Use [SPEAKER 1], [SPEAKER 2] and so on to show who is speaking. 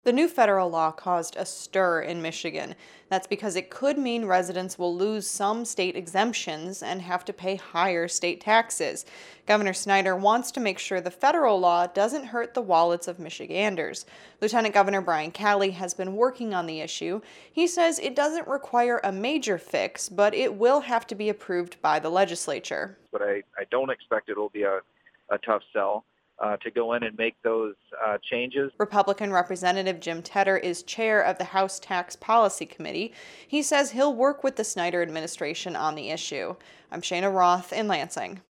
[SPEAKER 1] The new federal law caused a stir in Michigan. That's because it could mean residents will lose some state exemptions and have to pay higher state taxes. Governor Snyder wants to make sure the federal law doesn't hurt the wallets of Michiganders. Lieutenant Governor Brian Calley has been working on the issue. He says it doesn't require a major fix, but it will have to be approved by the legislature.
[SPEAKER 2] But I don't expect it will be a tough sell to go in and make those changes.
[SPEAKER 1] Republican Representative Jim Tedder is chair of the House Tax Policy Committee. He says he'll work with the Snyder administration on the issue. I'm Shayna Roth in Lansing.